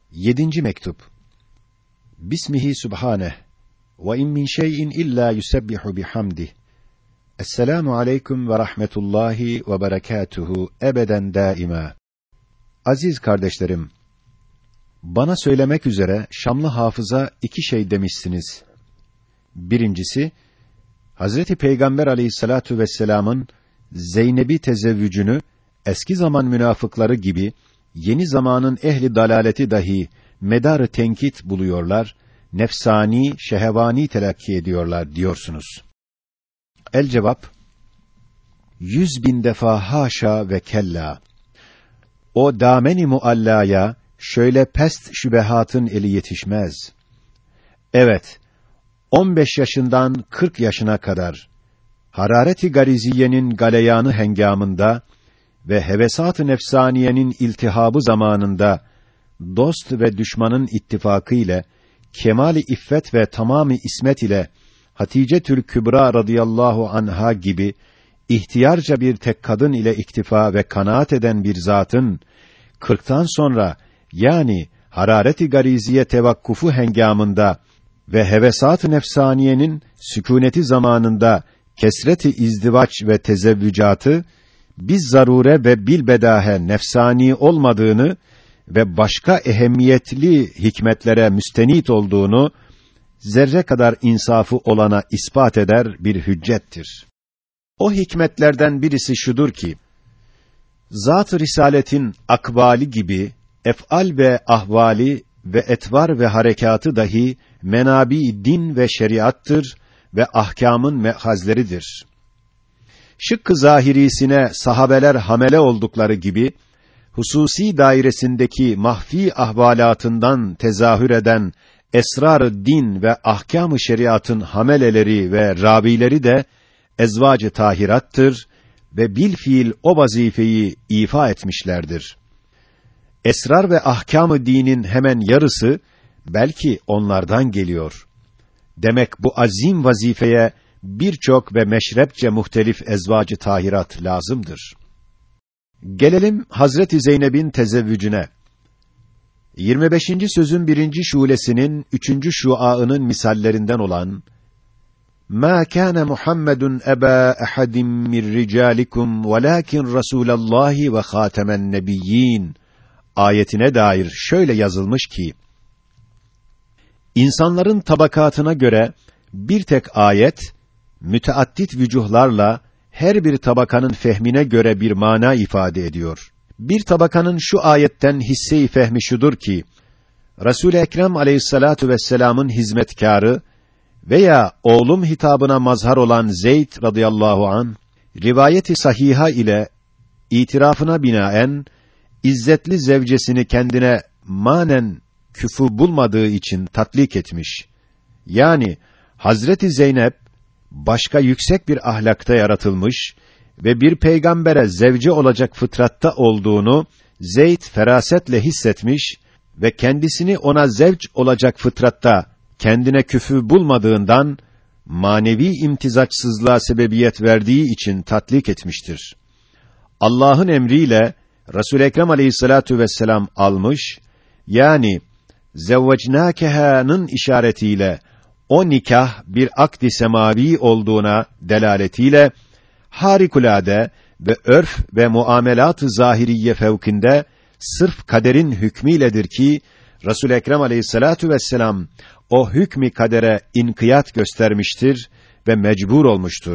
7. mektup. Bismihi subhaneh ve in min şey'in illa yusebbihu bihamdih. Esselamu aleyküm ve rahmetullahi ve berekatuhu ebeden daima. Aziz kardeşlerim, bana söylemek üzere Şamlı hafıza 2 şey demişsiniz. Birincisi, Hazreti Peygamber aleyhissalatu vesselam'ın Zeynep'i tezevvücünü eski zaman münafıkları gibi yeni zamanın ehli dalaleti dahi medarı tenkit buluyorlar, nefsani, şehevani telakki ediyorlar diyorsunuz. El cevap, 100.000 defa haşa ve kella. O dameni muallaya şöyle pest şübehatın eli yetişmez. Evet, 15 yaşından 40 yaşına kadar harareti gariziyenin galeyanı hengamında ve hevesat-ı nefsaniyenin iltihabı zamanında dost ve düşmanın ittifakı ile kemali iffet ve tamamı ismet ile Hatice-tül Kübra radıyallahu anha gibi ihtiyarca bir tek kadın ile iktifa ve kanaat eden bir zatın 40'tan sonra, yani harareti gariziye tevakkufu hengamında ve hevesat-ı nefsaniyenin sükûneti zamanında kesreti izdivaç ve tezevvücatı biz zarure ve bilbedahe nefsani olmadığını ve başka ehemmiyetli hikmetlere müstenit olduğunu zerre kadar insafı olana ispat eder bir hüccettir. O hikmetlerden birisi şudur ki, zat-ı risaletin akvali gibi ef'al ve ahvali ve etvar ve harekatı dahi menabi din ve şeriattır ve ahkamın mehazleridir. Şıkkı zahirisine sahabeler hamele oldukları gibi, hususi dairesindeki mahfi ahvalatından tezahür eden esrar-ı din ve ahkâm-ı şeriatın hameleleri ve ravileri de ezvâc-ı tahirattır ve bilfiil o vazifeyi ifa etmişlerdir. Esrar ve ahkâm-ı dinin hemen yarısı belki onlardan geliyor. Demek bu azim vazifeye birçok ve meşrepçe muhtelif ezvâc-ı tahirat lazımdır. Gelelim Hazreti Zeynep'in tezevvücüne. 25. sözün 1. şulesinin 3. şuaının misallerinden olan "Mâ kâne Muhammedun ebâ ehadin min ricâlikum velâkin Rasûlallâhi ve khâtemen nebiyyîn" ayetine dair şöyle yazılmış ki, insanların tabakatına göre bir tek ayet, müteaddit vücuhlarla her bir tabakanın fehmine göre bir mana ifade ediyor. Bir tabakanın şu ayetten hisse-i fehmi şudur ki, Resul-i Ekrem aleyhissalatu vesselam'ın hizmetkârı veya oğlum hitabına mazhar olan Zeyd radıyallahu an, rivayeti sahiha ile itirafına binaen izzetli zevcesini kendine manen küfü bulmadığı için tatlik etmiş. Yani Hazreti Zeynep başka yüksek bir ahlakta yaratılmış ve bir peygambere zevce olacak fıtratta olduğunu Zeyd ferasetle hissetmiş ve kendisini ona zevç olacak fıtratta kendine küfü bulmadığından manevi imtizaçsızlığa sebebiyet verdiği için tatlik etmiştir. Allah'ın emriyle Resul-i Ekrem aleyhissalatu vesselam almış, yani zevvecnâkehâ'nın işaretiyle o nikah bir akd-i semavi olduğuna delaletiyle harikulade ve örf ve muamelat-ı zahiriye fevkinde sırf kaderin hükmüyledir ki Resul-i Ekrem aleyhissalatu vesselam o hükmü kadere inkiyat göstermiştir ve mecbur olmuştur.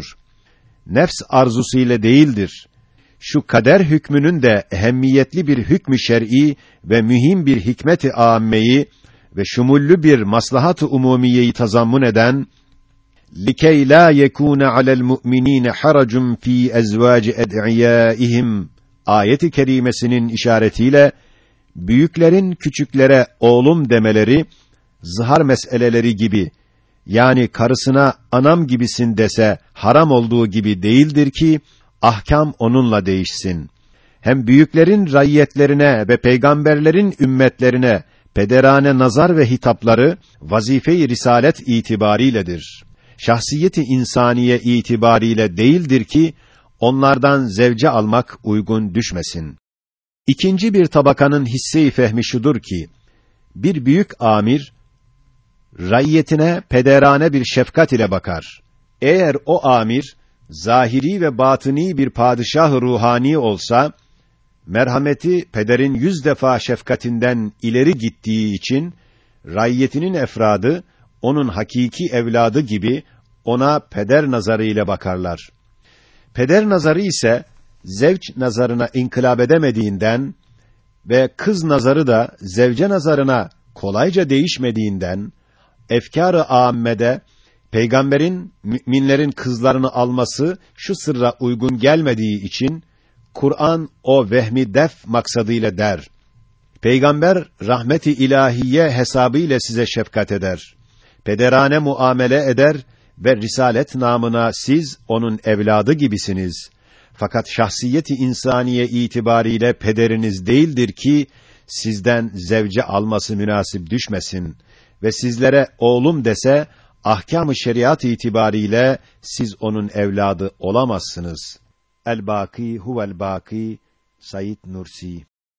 Nefs arzusu ile değildir. Şu kader hükmünün de ehemmiyetli bir hükmü şer'i ve mühim bir hikmet-i âmmeyi ve şumullü bir maslahat-ı umumiyeyi tazammun eden "Likey la yekûne alel mu'minîne haracun fî ezvâci ed'iyâihim" ayet-i kerimesinin işaretiyle büyüklerin küçüklere oğlum demeleri zihar meseleleri gibi, yani karısına anam gibisin dese haram olduğu gibi değildir ki ahkam onunla değişsin. Hem büyüklerin raiyetlerine ve peygamberlerin ümmetlerine pederane nazar ve hitapları vazife-i risalet itibariyledir. Şahsiyeti insaniye itibariyle değildir ki onlardan zevce almak uygun düşmesin. İkinci bir tabakanın hisse-i fehmi şudur ki, Bir büyük amir, raiyetine pederane bir şefkat ile bakar. Eğer o amir, zahiri ve batini bir padişah-ı ruhani olsa, merhameti pederin 100 defa şefkatinden ileri gittiği için, raiyetinin efradı, onun hakiki evladı gibi, ona peder nazarıyla bakarlar. Peder nazarı ise, zevç nazarına inkılap edemediğinden ve kız nazarı da zevce nazarına kolayca değişmediğinden, efkâr-ı âmmede, peygamberin, müminlerin kızlarını alması şu sırra uygun gelmediği için, Kur'an o vehmi def maksadıyla der. Peygamber, rahmet-i ilahiye hesabıyla size şefkat eder. Pederane muamele eder ve risalet namına siz onun evladı gibisiniz. Fakat şahsiyeti insaniye itibariyle pederiniz değildir ki sizden zevce alması münasip düşmesin ve sizlere oğlum dese ahkâm-ı şeriat itibariyle siz onun evladı olamazsınız. El-Bâkî huvel-Bâkî Said Nursi